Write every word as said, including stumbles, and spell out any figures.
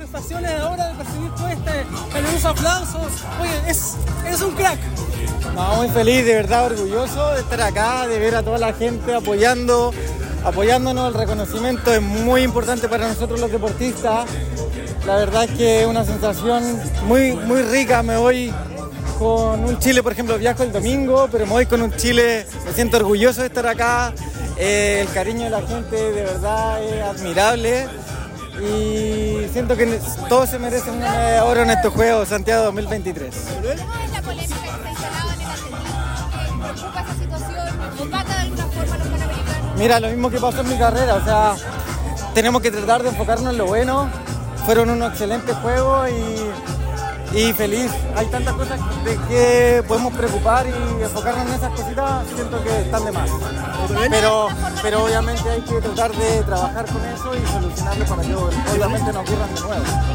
sensaciones ahora de percibir todo este caluroso aplauso? Oye, es, es un crack. No, muy feliz, de verdad orgulloso de estar acá, de ver a toda la gente apoyando, apoyándonos. El reconocimiento es muy importante para nosotros los deportistas. La verdad es que es una sensación muy, muy rica. Me voy con un Chile, por ejemplo, viajo el domingo, pero me voy con un Chile, me siento orgulloso de estar acá. Eh, el cariño de la gente de verdad es admirable y siento que todos se merecen una medalla de oro en estos Juegos Santiago dos mil veintitrés. ¿Cómo es la polémica que está instalada en el atletismo? ¿Te preocupa esa situación? ¿Opaca de alguna forma a los panamericanos? Mira, lo mismo que pasó en mi carrera, o sea, tenemos que tratar de enfocarnos en lo bueno. Fueron unos excelentes juegos y, y feliz. Hay tantas cosas de que podemos preocupar y enfocarnos en esas cositas, siento que están de más. Pero, pero obviamente hay que tratar de trabajar con eso y solucionarlo para que obviamente no ocurran de nuevo.